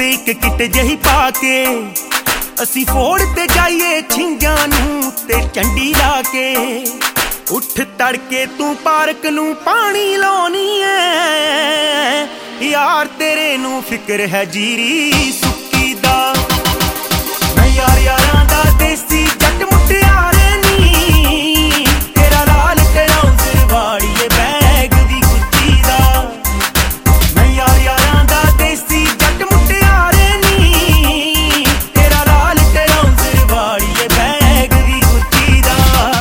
ते एक किट जही पाके असी फोड़ ते जाइए छिंजां नूं ते चंडी ला के। उठ तड़के तू पार्क नूं पानी लाउणी है यार तेरे नूं फिक्र है जीरी सुक्की दा। मैं यार यारां दा देसी जट मुटियारे नी तेरा लाल ट्राउजर वाड़िए बैग दी गुच्ची दा। मैं यार यारां दा देसी जट मुटियारे नी तेरा लाल ट्राउजर वाड़िए बैग दी गुच्ची दा।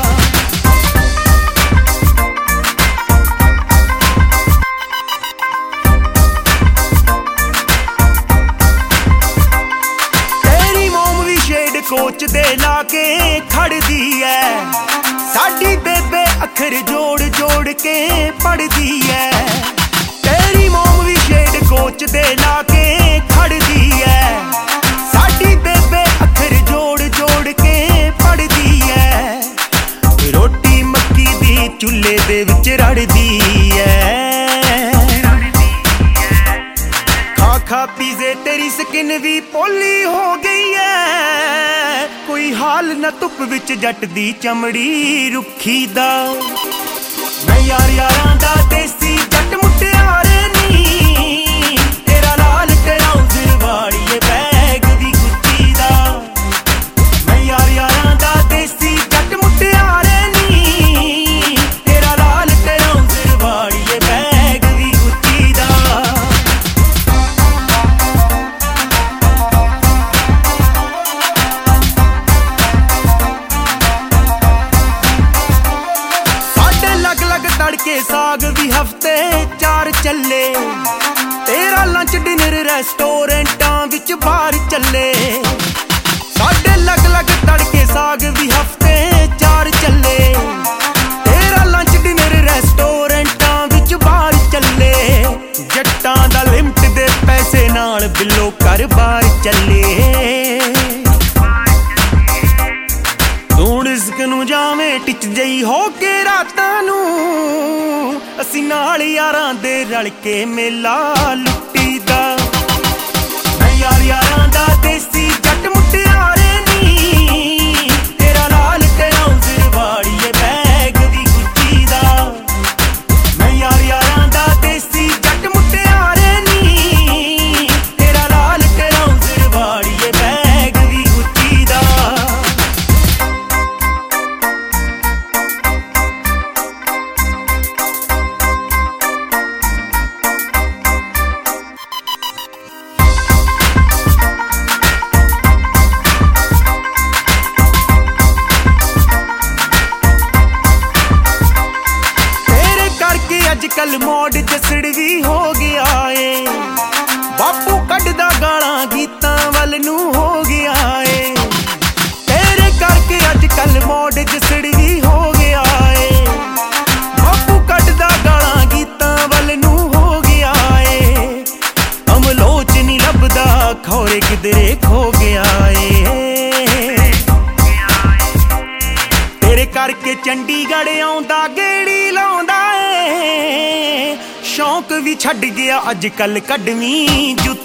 कोच दे लाके खड़दी है साडी बेबे अखर जोड़ जोड़ के पढ़दी है। तेरी मोम भी शेड कोच दे लाके खड़दी है साडी बेबे अखर जोड़ जोड़ के पढ़दी है। रोटी मक्की दी चुल्हे दे विच रड़दी है खा खा पीजे तेरी स्किन भी पोली हो गई है। कोई हाल न धुप विच जट दी चमड़ी रुखी दा। मैं यार यारां दा देसी जट मुटियारे नी तेरा लाल ट्राउजर वाड़िए बैग दी गुच्ची दा। मैं यार यारां दा देसी जट मुटियारे नी तेरा लाल ट्राउजर वाड़िए बैग दी गुच्ची दा। तड़के साग भी हफ्ते 4 चले तेरा लंच डिनर रेस्टोरेंटां विच बाहर चले। साडे लग लग तड़के साग भी हफ्ते 4 चले तेरा लंच डिनर रेस्टोरेंटां विच बाहर चले। जट्टां दा लिमट दे पैसे नाल बिलो घर बाहर चले। रिस्क नूं जावें टिच जई हो के रातां नूं असी नाल यारां दे रल के मेला लुट्टी दा। मैं यार यारां दा देसी जट मुटियारे नी तेरा लाल ट्राउजर वाड़िए बैग दी गुच्ची दा। मैं यार यारां दा देसी जट मुटियारे नी तेरा लाल ट्राउजर वाड़िए बैग दी गुच्ची दा। अजकल मॉड जसड़ भी हो गया है बापू कढ़दा गालां गीतां वल नूं हो गया है। तेरे करके अजकल मॉड जसड़ भी हो गया है बापू कढ़दा गालां गीतां वल नूं हो गया है। अमलोच नहीं लभदा खौरे किधरे खो गया है। तेरे करके चंडीगढ़ आउंदा गेड़ी लाउंदा शौक भी छड़ गया अजकल कढ़वी जुत्ती